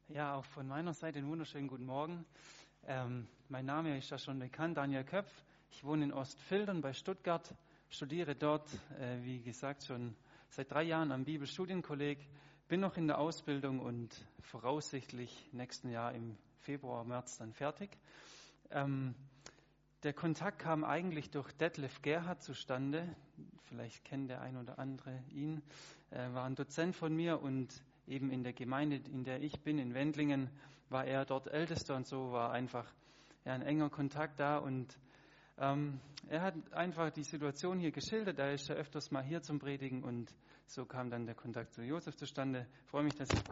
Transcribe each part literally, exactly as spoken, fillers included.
Ja, auch von meiner Seite einen wunderschönen guten Morgen. Ähm, mein Name ist ja schon bekannt, Daniel Köpf. Ich wohne in Ostfildern bei Stuttgart, studiere dort, äh, wie gesagt, schon seit drei Jahren am Bibelstudienkolleg, bin noch in der Ausbildung und voraussichtlich nächsten Jahr im Februar, März dann fertig. Ähm, der Kontakt kam eigentlich durch Detlef Gerhard zustande. Vielleicht kennt der ein oder andere ihn. Er war ein Dozent von mir und eben in der Gemeinde, in der ich bin, in Wendlingen, war er dort Ältester und so war einfach ja, ein enger Kontakt da. Und ähm, er hat einfach die Situation hier geschildert. Er ist ja öfters mal hier zum Predigen und so kam dann der Kontakt zu Josef zustande. Ich freue mich, dass ich...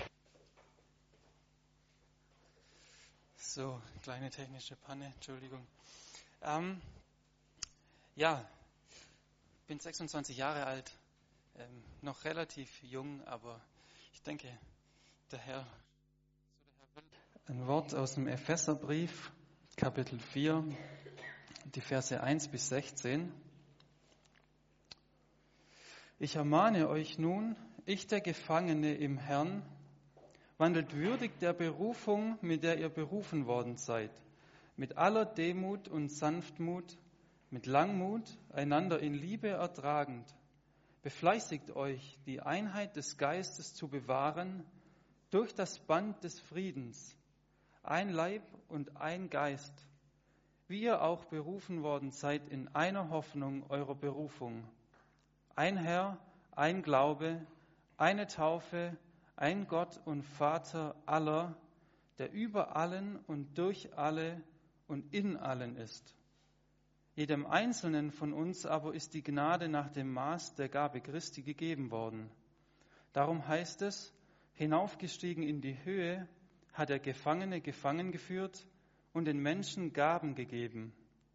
So, kleine technische Panne, Entschuldigung. Ähm, ja, ich bin sechsundzwanzig Jahre alt, ähm, noch relativ jung, aber ich denke, der Herr, ein Wort aus dem Epheserbrief, Kapitel vier, die Verse eins bis sechzehn. Ich ermahne euch nun, ich der Gefangene im Herrn, wandelt würdig der Berufung, mit der ihr berufen worden seid, mit aller Demut und Sanftmut, mit Langmut, einander in Liebe ertragend. Befleißigt euch, die Einheit des Geistes zu bewahren, durch das Band des Friedens, ein Leib und ein Geist, wie ihr auch berufen worden seid in einer Hoffnung eurer Berufung. Ein Herr, ein Glaube, eine Taufe, ein Gott und Vater aller, der über allen und durch alle und in allen ist. Jedem Einzelnen von uns aber ist die Gnade nach dem Maß der Gabe Christi gegeben worden. Darum heißt es, hinaufgestiegen in die Höhe, hat er Gefangene gefangen geführt und den Menschen Gaben gegeben.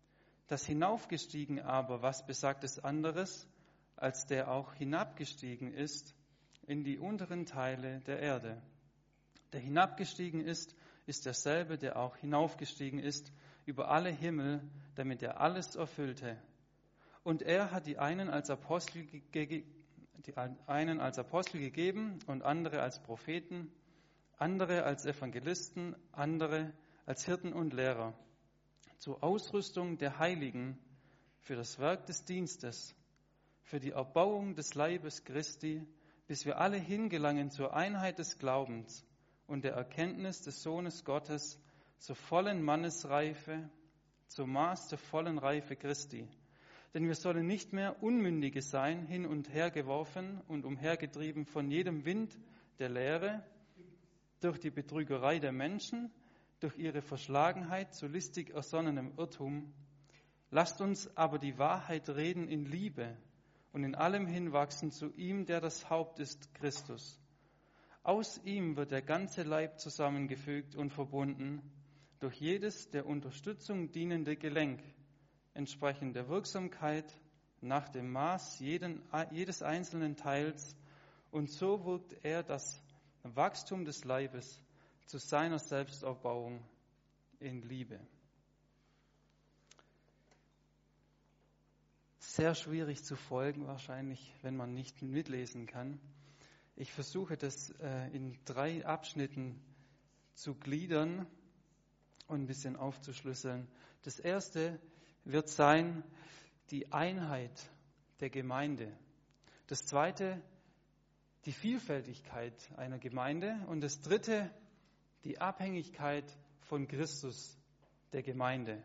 Das hinaufgestiegen aber, was besagt es anderes, als der auch hinabgestiegen ist in die unteren Teile der Erde. Der hinabgestiegen ist, ist derselbe, der auch hinaufgestiegen ist über alle Himmel, damit er alles erfüllte. Und er hat die einen als Apostel, ge- die einen als Apostel gegeben und andere als Propheten, andere als Evangelisten, andere als Hirten und Lehrer, zur Ausrüstung der Heiligen, für das Werk des Dienstes, für die Erbauung des Leibes Christi, bis wir alle hingelangen zur Einheit des Glaubens und der Erkenntnis des Sohnes Gottes, zur vollen Mannesreife, zum Maß der vollen Reife Christi. Denn wir sollen nicht mehr Unmündige sein, hin und her geworfen und umhergetrieben von jedem Wind der Lehre, durch die Betrügerei der Menschen, durch ihre Verschlagenheit zu listig ersonnenem Irrtum. Lasst uns aber die Wahrheit reden in Liebe und in allem hinwachsen zu ihm, der das Haupt ist, Christus. Aus ihm wird der ganze Leib zusammengefügt und verbunden, durch jedes der Unterstützung dienende Gelenk, entsprechend der Wirksamkeit nach dem Maß jeden, jedes einzelnen Teils, und so wirkt er das Wachstum des Leibes zu seiner Selbsterbauung in Liebe. Sehr schwierig zu folgen wahrscheinlich, wenn man nicht mitlesen kann. Ich versuche das äh, in drei Abschnitten zu gliedern und ein bisschen aufzuschlüsseln. Das erste wird sein die Einheit der Gemeinde. Das zweite die Vielfältigkeit einer Gemeinde und das dritte die Abhängigkeit von Christus der Gemeinde.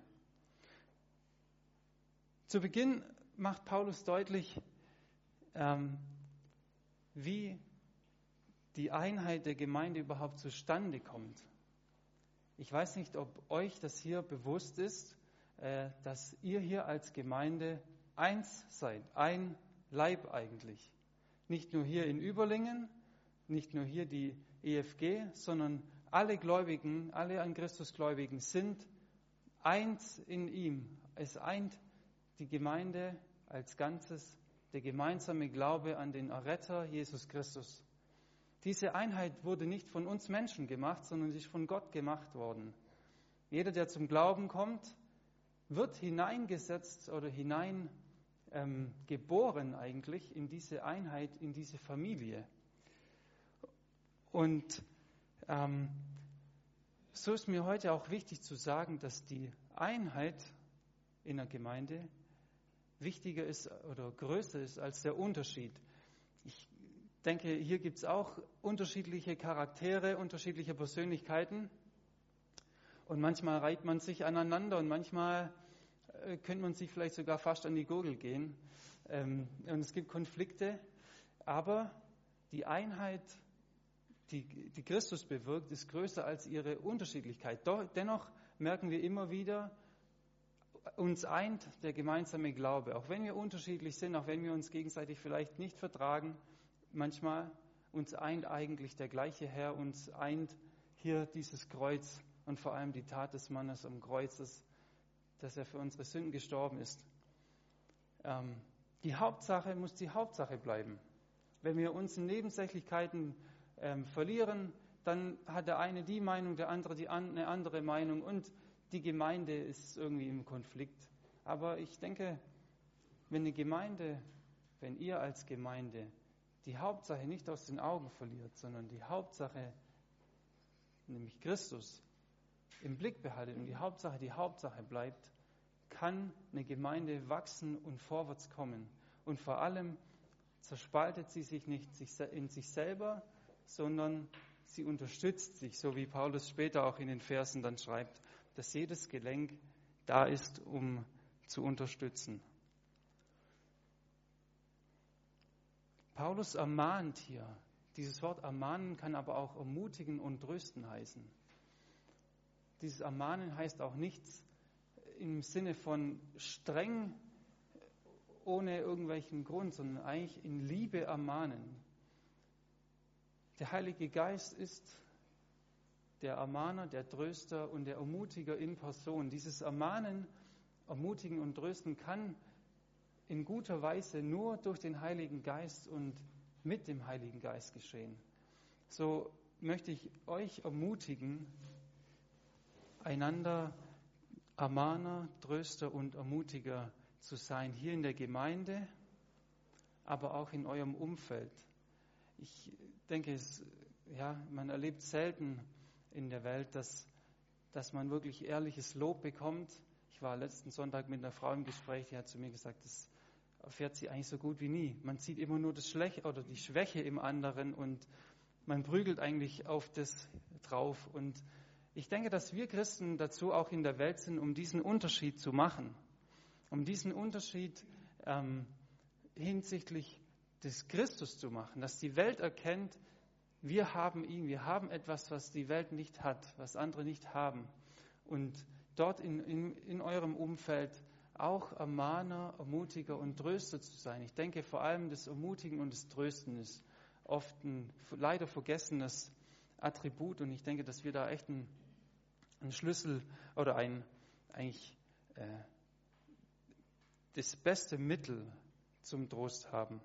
Zu Beginn macht Paulus deutlich, ähm, wie die Einheit der Gemeinde überhaupt zustande kommt. Ich weiß nicht, ob euch das hier bewusst ist, äh, dass ihr hier als Gemeinde eins seid, ein Leib eigentlich. Nicht nur hier in Überlingen, nicht nur hier die E F G, sondern alle Gläubigen, alle an Christus Gläubigen sind eins in ihm. Es eint die Gemeinde als Ganzes, der gemeinsame Glaube an den Erretter Jesus Christus. Diese Einheit wurde nicht von uns Menschen gemacht, sondern sie ist von Gott gemacht worden. Jeder, der zum Glauben kommt, wird hineingesetzt oder hinein ähm, geboren eigentlich in diese Einheit, in diese Familie. Und Ähm, so ist mir heute auch wichtig zu sagen, dass die Einheit in der Gemeinde wichtiger ist oder größer ist als der Unterschied. Ich denke, hier gibt es auch unterschiedliche Charaktere, unterschiedliche Persönlichkeiten und manchmal reiht man sich aneinander und manchmal äh, könnte man sich vielleicht sogar fast an die Gurgel gehen ähm, und es gibt Konflikte, aber die Einheit, die, die Christus bewirkt, ist größer als ihre Unterschiedlichkeit. Doch, dennoch merken wir immer wieder, uns eint der gemeinsame Glaube, auch wenn wir unterschiedlich sind, auch wenn wir uns gegenseitig vielleicht nicht vertragen, manchmal uns eint eigentlich der gleiche Herr, uns eint hier dieses Kreuz und vor allem die Tat des Mannes am Kreuz, dass, dass er für unsere Sünden gestorben ist. Ähm, die Hauptsache muss die Hauptsache bleiben. Wenn wir uns in Nebensächlichkeiten ähm, verlieren, dann hat der eine die Meinung, der andere die an, eine andere Meinung und die Gemeinde ist irgendwie im Konflikt. Aber ich denke, wenn eine Gemeinde, wenn ihr als Gemeinde die Hauptsache nicht aus den Augen verliert, sondern die Hauptsache, nämlich Christus, im Blick behaltet und die Hauptsache die Hauptsache bleibt, kann eine Gemeinde wachsen und vorwärts kommen. Und vor allem zerspaltet sie sich nicht in sich selber, sondern sie unterstützt sich, so wie Paulus später auch in den Versen dann schreibt, dass jedes Gelenk da ist, um zu unterstützen. Paulus ermahnt hier. Dieses Wort ermahnen kann aber auch ermutigen und trösten heißen. Dieses Ermahnen heißt auch nichts im Sinne von streng, ohne irgendwelchen Grund, sondern eigentlich in Liebe ermahnen. Der Heilige Geist ist der Ermahner, der Tröster und der Ermutiger in Person. Dieses Ermahnen, Ermutigen und Trösten kann in guter Weise nur durch den Heiligen Geist und mit dem Heiligen Geist geschehen. So möchte ich euch ermutigen, einander Ermahner, Tröster und Ermutiger zu sein, hier in der Gemeinde, aber auch in eurem Umfeld. Ich denke, es, ja, man erlebt selten in der Welt, dass, dass man wirklich ehrliches Lob bekommt. Ich war letzten Sonntag mit einer Frau im Gespräch, die hat zu mir gesagt, das erfährt sie eigentlich so gut wie nie. Man sieht immer nur das Schlechte oder die Schwäche im anderen und man prügelt eigentlich auf das drauf. Und ich denke, dass wir Christen dazu auch in der Welt sind, um diesen Unterschied zu machen, um diesen Unterschied ähm, hinsichtlich des Christus zu machen, dass die Welt erkennt, wir haben ihn, wir haben etwas, was die Welt nicht hat, was andere nicht haben. Und dort in, in, in eurem Umfeld auch Ermahner, Ermutiger und Tröster zu sein. Ich denke vor allem das Ermutigen und das Trösten ist oft ein leider vergessenes Attribut und ich denke, dass wir da echt einen, einen Schlüssel oder ein eigentlich äh, das beste Mittel zum Trost haben.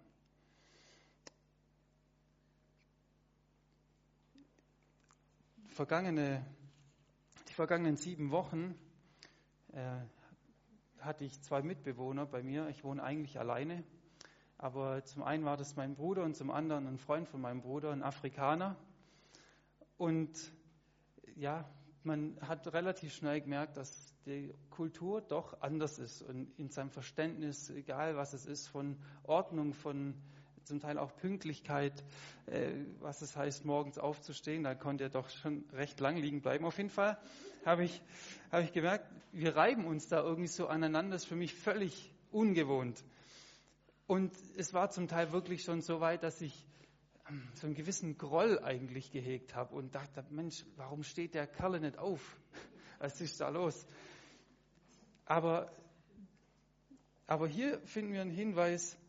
Vergangene, die vergangenen sieben Wochen äh, hatte ich zwei Mitbewohner bei mir. Ich wohne eigentlich alleine, aber zum einen war das mein Bruder und zum anderen ein Freund von meinem Bruder, ein Afrikaner. Und ja, man hat relativ schnell gemerkt, dass die Kultur doch anders ist und in seinem Verständnis, egal was es ist, von Ordnung, von zum Teil auch Pünktlichkeit, äh, was es heißt, morgens aufzustehen. Da konnte er doch schon recht lang liegen bleiben. Auf jeden Fall habe ich, habe ich gemerkt, wir reiben uns da irgendwie so aneinander. Das ist für mich völlig ungewohnt. Und es war zum Teil wirklich schon so weit, dass ich ähm, so einen gewissen Groll eigentlich gehegt habe und dachte, Mensch, warum steht der Kerl nicht auf? Was ist da los? Aber, aber hier finden wir einen Hinweis,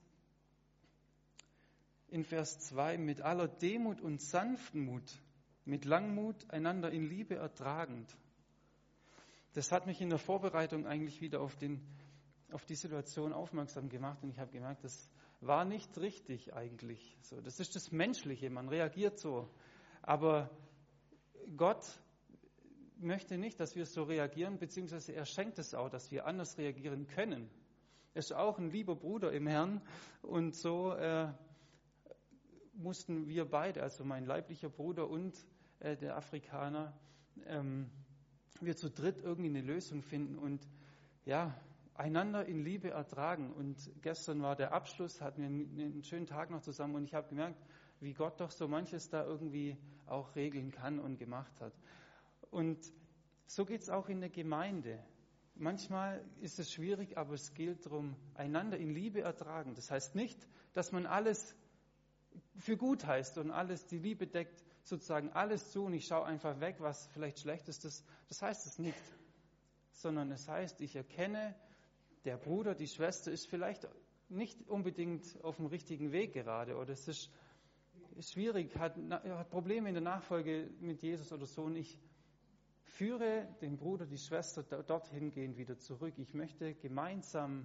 in Vers zwei, mit aller Demut und Sanftmut, mit Langmut, einander in Liebe ertragend. Das hat mich in der Vorbereitung eigentlich wieder auf, den, auf die Situation aufmerksam gemacht und ich habe gemerkt, das war nicht richtig eigentlich. So, das ist das Menschliche, man reagiert so. Aber Gott möchte nicht, dass wir so reagieren, beziehungsweise er schenkt es auch, dass wir anders reagieren können. Er ist auch ein lieber Bruder im Herrn und so äh, mussten wir beide, also mein leiblicher Bruder und äh, der Afrikaner, ähm, wir zu dritt irgendwie eine Lösung finden und ja, einander in Liebe ertragen. Und gestern war der Abschluss, hatten wir einen, einen schönen Tag noch zusammen und ich habe gemerkt, wie Gott doch so manches da irgendwie auch regeln kann und gemacht hat. Und so geht es auch in der Gemeinde. Manchmal ist es schwierig, aber es gilt darum, einander in Liebe ertragen. Das heißt nicht, dass man alles für gut heißt und alles, die Liebe deckt sozusagen alles zu und ich schaue einfach weg, was vielleicht schlecht ist. Das, das heißt es nicht. Sondern es heißt, ich erkenne, der Bruder, die Schwester ist vielleicht nicht unbedingt auf dem richtigen Weg gerade oder es ist, ist schwierig, hat, hat Probleme in der Nachfolge mit Jesus oder so und ich führe den Bruder, die Schwester dorthin gehen wieder zurück. Ich möchte gemeinsam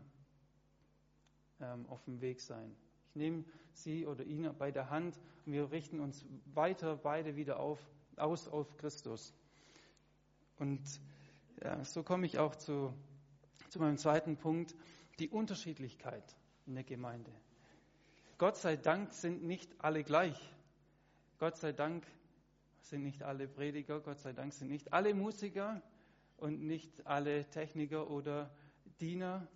ähm, auf dem Weg sein. Ich nehme sie oder ihn bei der Hand und wir richten uns weiter beide wieder auf, aus auf Christus. Und ja, so komme ich auch zu, zu meinem zweiten Punkt, die Unterschiedlichkeit in der Gemeinde. Gott sei Dank sind nicht alle gleich. Gott sei Dank sind nicht alle Prediger, Gott sei Dank sind nicht alle Musiker und nicht alle Techniker oder Diener,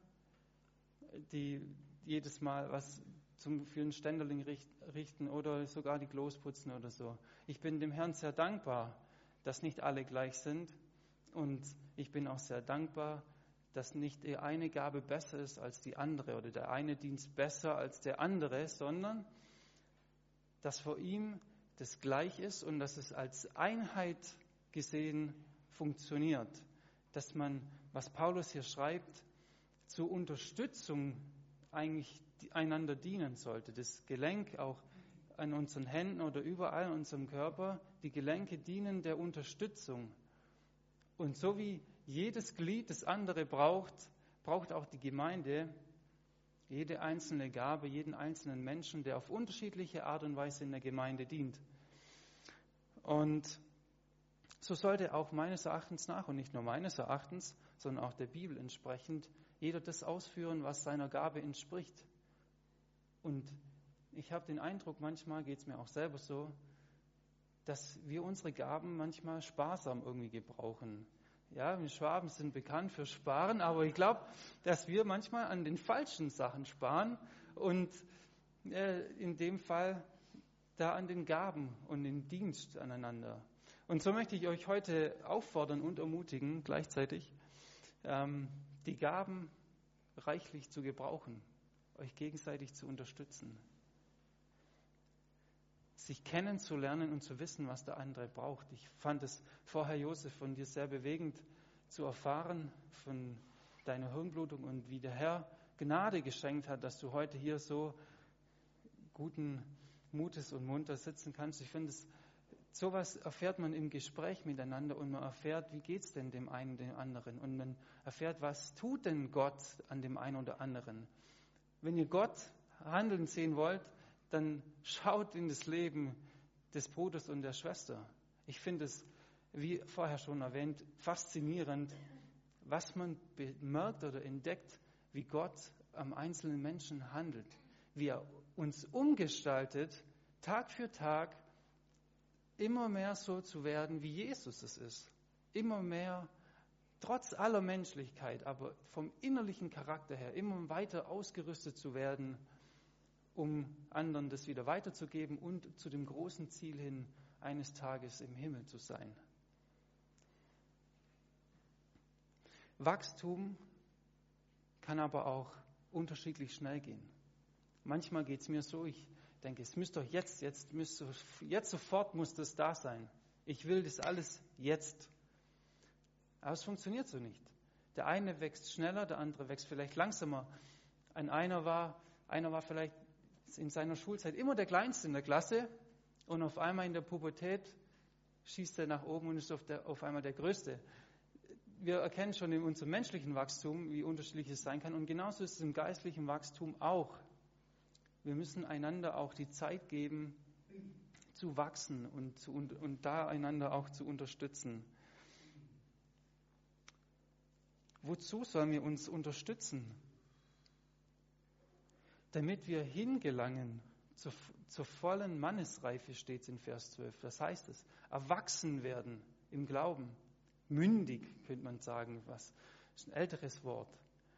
die jedes Mal was zum, für einen Ständerling richten oder sogar die Klos putzen oder so. Ich bin dem Herrn sehr dankbar, dass nicht alle gleich sind und ich bin auch sehr dankbar, dass nicht die eine Gabe besser ist als die andere oder der eine Dienst besser als der andere, sondern dass vor ihm das gleich ist und dass es als Einheit gesehen funktioniert. Dass man, was Paulus hier schreibt, zur Unterstützung eigentlich einander dienen sollte. Das Gelenk auch an unseren Händen oder überall in unserem Körper, die Gelenke dienen der Unterstützung. Und so wie jedes Glied das andere braucht, braucht auch die Gemeinde jede einzelne Gabe, jeden einzelnen Menschen, der auf unterschiedliche Art und Weise in der Gemeinde dient. Und so sollte auch meines Erachtens nach, und nicht nur meines Erachtens, sondern auch der Bibel entsprechend, jeder das ausführen, was seiner Gabe entspricht. Und ich habe den Eindruck, manchmal geht es mir auch selber so, dass wir unsere Gaben manchmal sparsam irgendwie gebrauchen. Ja, wir Schwaben sind bekannt für Sparen, aber ich glaube, dass wir manchmal an den falschen Sachen sparen und äh, in dem Fall da an den Gaben und den Dienst aneinander. Und so möchte ich euch heute auffordern und ermutigen, gleichzeitig ähm, die Gaben reichlich zu gebrauchen, euch gegenseitig zu unterstützen, sich kennenzulernen und zu wissen, was der andere braucht. Ich fand es vorher, Josef, von dir sehr bewegend zu erfahren, von deiner Hirnblutung und wie der Herr Gnade geschenkt hat, dass du heute hier so guten Mutes und munter sitzen kannst. Ich finde, sowas erfährt man im Gespräch miteinander und man erfährt, wie geht es denn dem einen, dem anderen und man erfährt, was tut denn Gott an dem einen oder anderen. Wenn ihr Gott handeln sehen wollt, dann schaut in das Leben des Bruders und der Schwester. Ich finde es, wie vorher schon erwähnt, faszinierend, was man bemerkt oder entdeckt, wie Gott am einzelnen Menschen handelt, wie er uns umgestaltet, Tag für Tag, immer mehr so zu werden, wie Jesus es ist. Immer mehr, trotz aller Menschlichkeit, aber vom innerlichen Charakter her, immer weiter ausgerüstet zu werden, um anderen das wieder weiterzugeben und zu dem großen Ziel hin, eines Tages im Himmel zu sein. Wachstum kann aber auch unterschiedlich schnell gehen. Manchmal geht es mir so, ich denke, es müsste doch jetzt, jetzt, müsste, jetzt sofort muss das da sein. Ich will das alles jetzt. Aber es funktioniert so nicht. Der eine wächst schneller, der andere wächst vielleicht langsamer. Ein einer war, einer war vielleicht in seiner Schulzeit immer der Kleinste in der Klasse und auf einmal in der Pubertät schießt er nach oben und ist auf, der, auf einmal der Größte. Wir erkennen schon in unserem menschlichen Wachstum, wie unterschiedlich es sein kann und genauso ist es im geistlichen Wachstum auch. Wir müssen einander auch die Zeit geben, zu wachsen und, zu, und, und da einander auch zu unterstützen. Wozu sollen wir uns unterstützen? Damit wir hingelangen zur, zur vollen Mannesreife steht es in Vers zwölf. Das heißt es, erwachsen werden im Glauben. Mündig, könnte man sagen, was ist ein älteres Wort.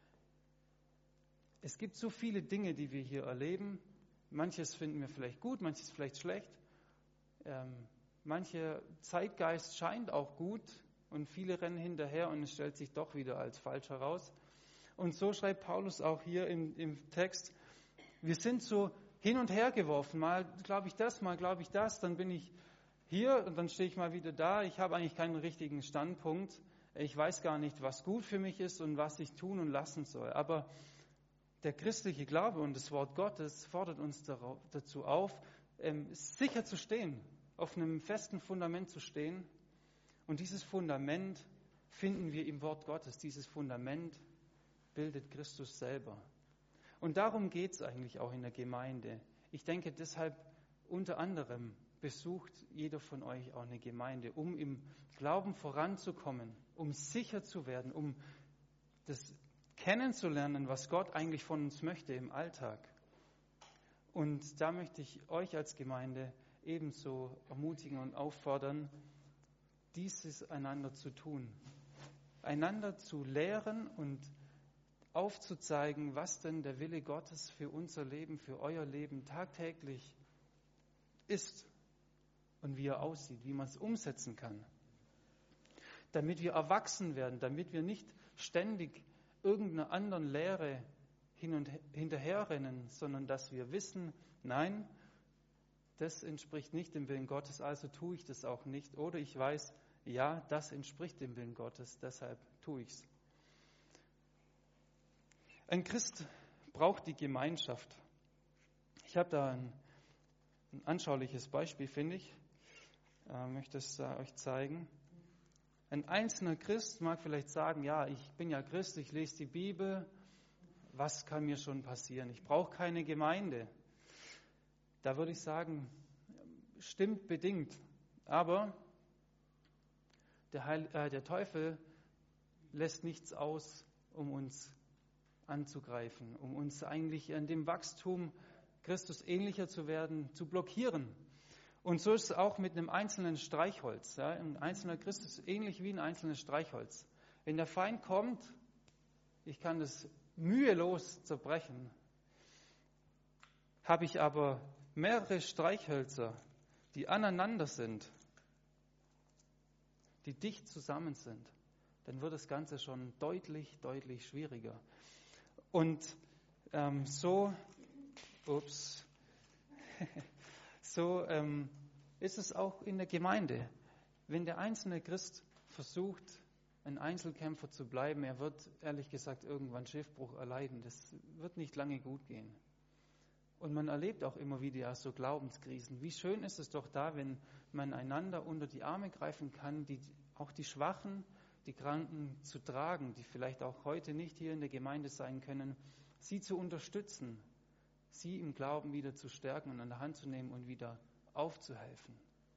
Es gibt so viele Dinge, die wir hier erleben. Manches finden wir vielleicht gut, manches vielleicht schlecht. Ähm, mancher Zeitgeist scheint auch gut und viele rennen hinterher und es stellt sich doch wieder als falsch heraus. Und so schreibt Paulus auch hier im, im Text, wir sind so hin und her geworfen. Mal glaube ich das, mal glaube ich das, dann bin ich hier und dann stehe ich mal wieder da. Ich habe eigentlich keinen richtigen Standpunkt. Ich weiß gar nicht, was gut für mich ist und was ich tun und lassen soll. Aber der christliche Glaube und das Wort Gottes fordert uns dazu auf, sicher zu stehen, auf einem festen Fundament zu stehen. Und dieses Fundament finden wir im Wort Gottes. Dieses Fundament bildet Christus selber. Und darum geht es eigentlich auch in der Gemeinde. Ich denke deshalb unter anderem besucht jeder von euch auch eine Gemeinde, um im Glauben voranzukommen, um sicher zu werden, um das kennenzulernen, was Gott eigentlich von uns möchte im Alltag. Und da möchte ich euch als Gemeinde ebenso ermutigen und auffordern, dieses einander zu tun, einander zu lehren und aufzuzeigen, was denn der Wille Gottes für unser Leben, für euer Leben tagtäglich ist und wie er aussieht, wie man es umsetzen kann. Damit wir erwachsen werden, damit wir nicht ständig irgendeiner anderen Lehre hin und hinterherrennen, sondern dass wir wissen, nein, das entspricht nicht dem Willen Gottes, also tue ich das auch nicht. Oder ich weiß, ja, das entspricht dem Willen Gottes, deshalb tue ich es. Ein Christ braucht die Gemeinschaft. Ich habe da ein, ein anschauliches Beispiel, finde ich. Ich möchte es äh, euch zeigen. Ein einzelner Christ mag vielleicht sagen, ja, ich bin ja Christ, ich lese die Bibel, was kann mir schon passieren? Ich brauche keine Gemeinde. Da würde ich sagen, stimmt bedingt. Aber der, Heil, äh, der Teufel lässt nichts aus, um uns anzugreifen, um uns eigentlich an dem Wachstum Christus ähnlicher zu werden, zu blockieren. Und so ist es auch mit einem einzelnen Streichholz. Ja? Ein einzelner Christ ist ähnlich wie ein einzelnes Streichholz. Wenn der Feind kommt, ich kann das mühelos zerbrechen. Habe ich aber mehrere Streichhölzer, die aneinander sind, die dicht zusammen sind, dann wird das Ganze schon deutlich, deutlich schwieriger. Und ähm, so, ups, so ähm, ist es auch in der Gemeinde. Wenn der einzelne Christ versucht, ein Einzelkämpfer zu bleiben, er wird ehrlich gesagt irgendwann Schiffbruch erleiden. Das wird nicht lange gut gehen. Und man erlebt auch immer wieder ja, so Glaubenskrisen. Wie schön ist es doch da, wenn man einander unter die Arme greifen kann, die, auch die Schwachen, die Kranken zu tragen, die vielleicht auch heute nicht hier in der Gemeinde sein können, sie zu unterstützen, sie im Glauben wieder zu stärken und an der Hand zu nehmen und wieder aufzuhelfen.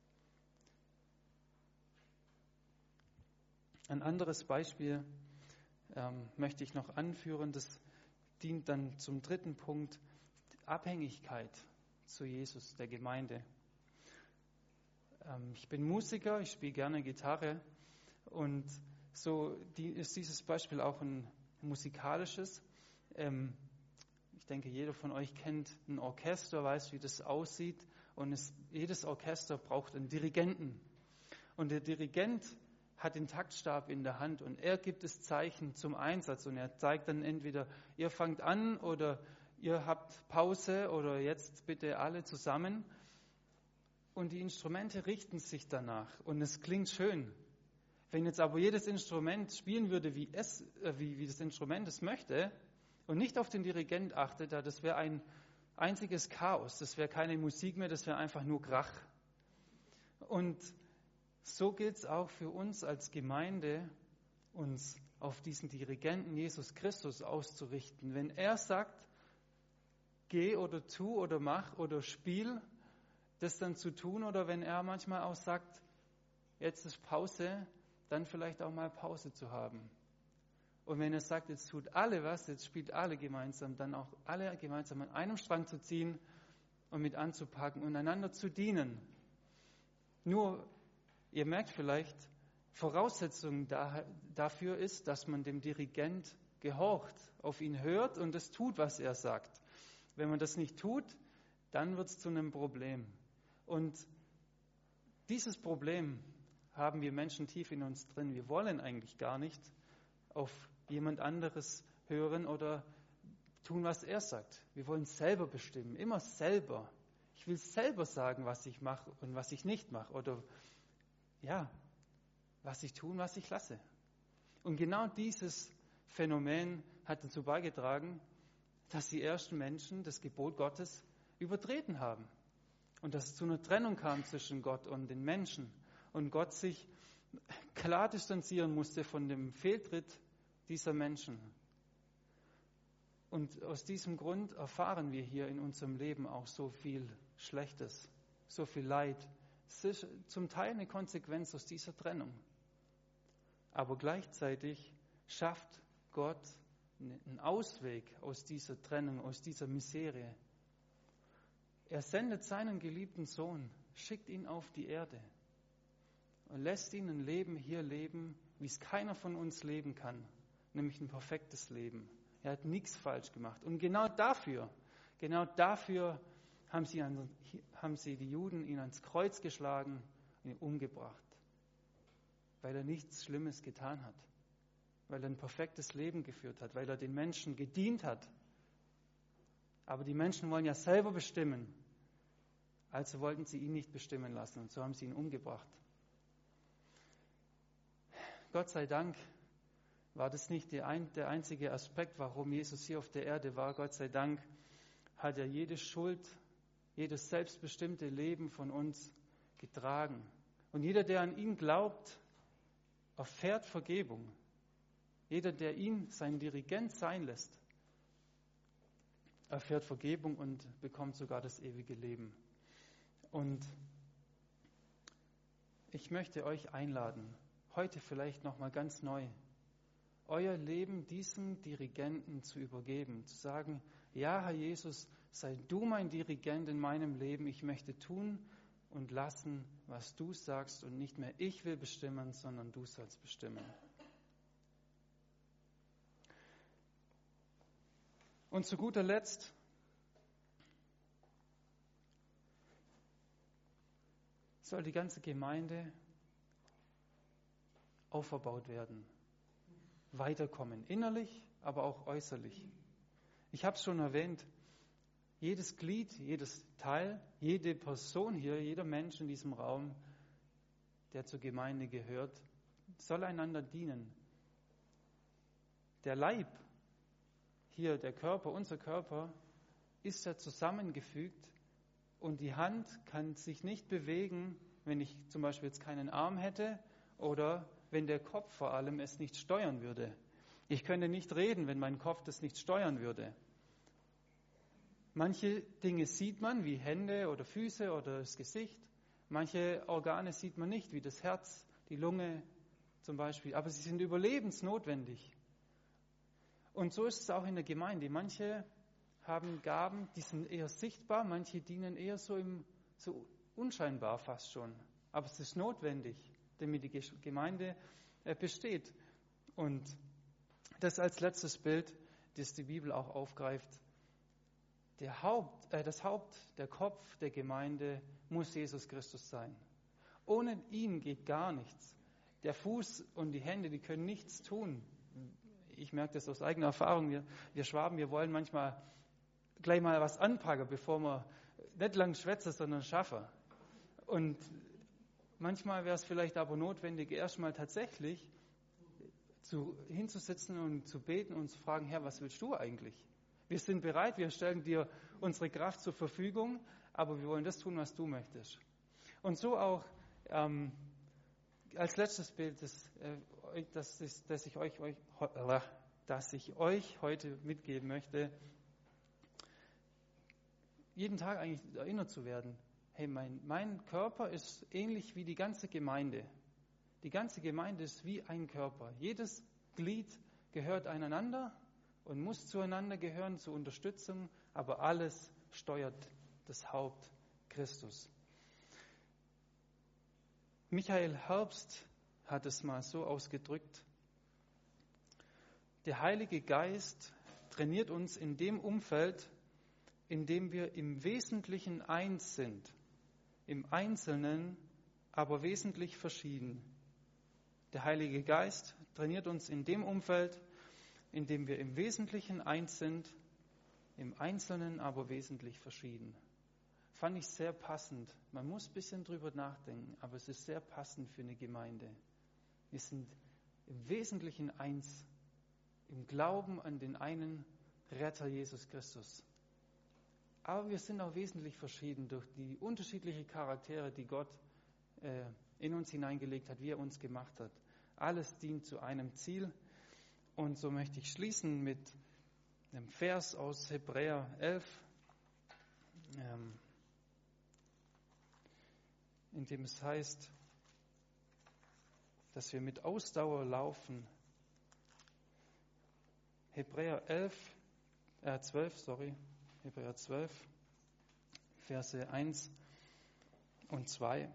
Ein anderes Beispiel ähm, möchte ich noch anführen, das dient dann zum dritten Punkt, die Abhängigkeit zu Jesus, der Gemeinde. Ähm, ich bin Musiker, ich spiele gerne Gitarre und so die, ist dieses Beispiel auch ein musikalisches. Ähm, ich denke, jeder von euch kennt ein Orchester, weiß, wie das aussieht und es, jedes Orchester braucht einen Dirigenten. Und der Dirigent hat den Taktstab in der Hand und er gibt das Zeichen zum Einsatz und er zeigt dann entweder, ihr fangt an oder ihr habt Pause oder jetzt bitte alle zusammen. Und die Instrumente richten sich danach und es klingt schön. Wenn jetzt aber jedes Instrument spielen würde, wie, es, äh, wie, wie das Instrument es möchte und nicht auf den Dirigent achtet, das wäre ein einziges Chaos. Das wäre keine Musik mehr, das wäre einfach nur Krach. Und so gilt es auch für uns als Gemeinde, uns auf diesen Dirigenten Jesus Christus auszurichten. Wenn er sagt, geh oder tu oder mach oder spiel, das dann zu tun, oder wenn er manchmal auch sagt, jetzt ist Pause, dann vielleicht auch mal Pause zu haben. Und wenn er sagt, jetzt tut alle was, jetzt spielt alle gemeinsam, dann auch alle gemeinsam an einem Strang zu ziehen und mit anzupacken und einander zu dienen. Nur, ihr merkt vielleicht, Voraussetzung da, dafür ist, dass man dem Dirigent gehorcht, auf ihn hört und das tut, was er sagt. Wenn man das nicht tut, dann wird es zu einem Problem. Und dieses Problem haben wir Menschen tief in uns drin. Wir wollen eigentlich gar nicht auf jemand anderes hören oder tun, was er sagt. Wir wollen selber bestimmen, immer selber. Ich will selber sagen, was ich mache und was ich nicht mache. Oder ja, was ich tue und was ich lasse. Und genau dieses Phänomen hat dazu beigetragen, dass die ersten Menschen das Gebot Gottes übertreten haben. Und dass es zu einer Trennung kam zwischen Gott und den Menschen. Und Gott sich klar distanzieren musste von dem Fehltritt dieser Menschen. Und aus diesem Grund erfahren wir hier in unserem Leben auch so viel Schlechtes, so viel Leid. Es ist zum Teil eine Konsequenz aus dieser Trennung. Aber gleichzeitig schafft Gott einen Ausweg aus dieser Trennung, aus dieser Miserie. Er sendet seinen geliebten Sohn, schickt ihn auf die Erde und lässt ihn ein Leben hier leben, wie es keiner von uns leben kann, nämlich ein perfektes Leben. Er hat nichts falsch gemacht. Und genau dafür, genau dafür haben sie, haben sie die Juden ihn ans Kreuz geschlagen und ihn umgebracht. Weil er nichts Schlimmes getan hat. Weil er ein perfektes Leben geführt hat. Weil er den Menschen gedient hat. Aber die Menschen wollen ja selber bestimmen. Also wollten sie ihn nicht bestimmen lassen. Und so haben sie ihn umgebracht. Gott sei Dank war das nicht der einzige Aspekt, warum Jesus hier auf der Erde war. Gott sei Dank hat er jede Schuld, jedes selbstbestimmte Leben von uns getragen. Und jeder, der an ihn glaubt, erfährt Vergebung. Jeder, der ihn sein Dirigent sein lässt, erfährt Vergebung und bekommt sogar das ewige Leben. Und ich möchte euch einladen, heute vielleicht nochmal ganz neu, euer Leben diesem Dirigenten zu übergeben, zu sagen, ja, Herr Jesus, sei du mein Dirigent in meinem Leben, ich möchte tun und lassen, was du sagst und nicht mehr ich will bestimmen, sondern du sollst bestimmen. Und zu guter Letzt soll die ganze Gemeinde aufgebaut werden, weiterkommen, innerlich, aber auch äußerlich. Ich habe es schon erwähnt, jedes Glied, jedes Teil, jede Person hier, jeder Mensch in diesem Raum, der zur Gemeinde gehört, soll einander dienen. Der Leib, hier der Körper, unser Körper, ist ja zusammengefügt und die Hand kann sich nicht bewegen, wenn ich zum Beispiel jetzt keinen Arm hätte oder wenn der Kopf vor allem es nicht steuern würde. Ich könnte nicht reden, wenn mein Kopf das nicht steuern würde. Manche Dinge sieht man, wie Hände oder Füße oder das Gesicht. Manche Organe sieht man nicht, wie das Herz, die Lunge zum Beispiel. Aber sie sind überlebensnotwendig. Und so ist es auch in der Gemeinde. Manche haben Gaben, die sind eher sichtbar, manche dienen eher so, im, so unscheinbar fast schon. Aber es ist notwendig, damit die Gemeinde besteht. Und das als letztes Bild, das die Bibel auch aufgreift. Der Haupt, äh, das Haupt, der Kopf der Gemeinde muss Jesus Christus sein. Ohne ihn geht gar nichts. Der Fuß und die Hände, die können nichts tun. Ich merke das aus eigener Erfahrung. Wir, wir Schwaben, wir wollen manchmal gleich mal was anpacken, bevor wir nicht lang schwätzen, sondern schaffen. Und manchmal wäre es vielleicht aber notwendig, erstmal tatsächlich zu, hinzusitzen und zu beten und zu fragen, Herr, was willst du eigentlich? Wir sind bereit, wir stellen dir unsere Kraft zur Verfügung, aber wir wollen das tun, was du möchtest. Und so auch ähm, als letztes Bild, das, äh, das, ist, das, ich euch, euch, äh, das ich euch heute mitgeben möchte, jeden Tag eigentlich erinnert zu werden, hey, mein, mein Körper ist ähnlich wie die ganze Gemeinde. Die ganze Gemeinde ist wie ein Körper. Jedes Glied gehört einander und muss zueinander gehören, zur Unterstützung, aber alles steuert das Haupt Christus. Michael Herbst hat es mal so ausgedrückt: Der Heilige Geist trainiert uns in dem Umfeld, in dem wir im Wesentlichen eins sind, im Einzelnen aber wesentlich verschieden. Der Heilige Geist trainiert uns in dem Umfeld, in dem wir im Wesentlichen eins sind, im Einzelnen aber wesentlich verschieden. Fand ich sehr passend. Man muss ein bisschen drüber nachdenken, aber es ist sehr passend für eine Gemeinde. Wir sind im Wesentlichen eins, im Glauben an den einen Retter Jesus Christus. Aber wir sind auch wesentlich verschieden durch die unterschiedlichen Charaktere, die Gott äh, in uns hineingelegt hat, wie er uns gemacht hat. Alles dient zu einem Ziel. Und so möchte ich schließen mit einem Vers aus Hebräer elf, ähm, in dem es heißt, dass wir mit Ausdauer laufen. Hebräer elf, äh zwölf, sorry, Hebräer zwölf, Verse eins und zwei.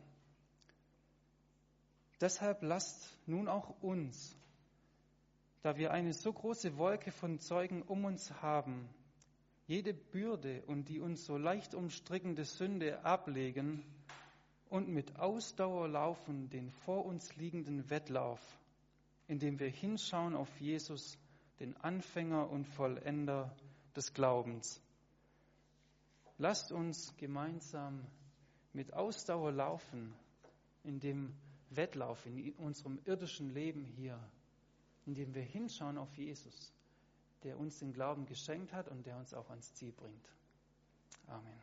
Deshalb lasst nun auch uns, da wir eine so große Wolke von Zeugen um uns haben, jede Bürde und die uns so leicht umstrickende Sünde ablegen und mit Ausdauer laufen den vor uns liegenden Wettlauf, indem wir hinschauen auf Jesus, den Anfänger und Vollender des Glaubens. Lasst uns gemeinsam mit Ausdauer laufen in dem Wettlauf, in unserem irdischen Leben hier, indem wir hinschauen auf Jesus, der uns den Glauben geschenkt hat und der uns auch ans Ziel bringt. Amen.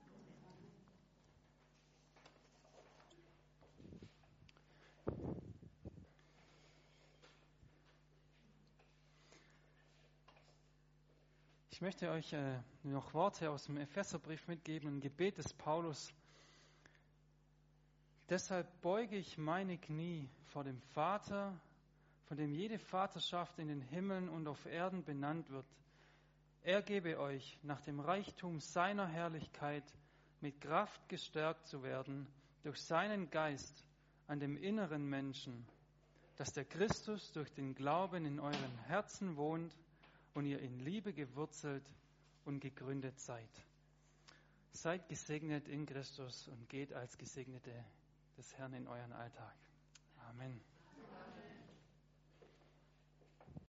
Ich möchte euch äh, noch Worte aus dem Epheserbrief mitgeben, ein Gebet des Paulus. Deshalb beuge ich meine Knie vor dem Vater, von dem jede Vaterschaft in den Himmeln und auf Erden benannt wird. Er gebe euch nach dem Reichtum seiner Herrlichkeit mit Kraft gestärkt zu werden durch seinen Geist an dem inneren Menschen, dass der Christus durch den Glauben in euren Herzen wohnt und ihr in Liebe gewurzelt und gegründet seid. Seid gesegnet in Christus und geht als Gesegnete des Herrn in euren Alltag. Amen.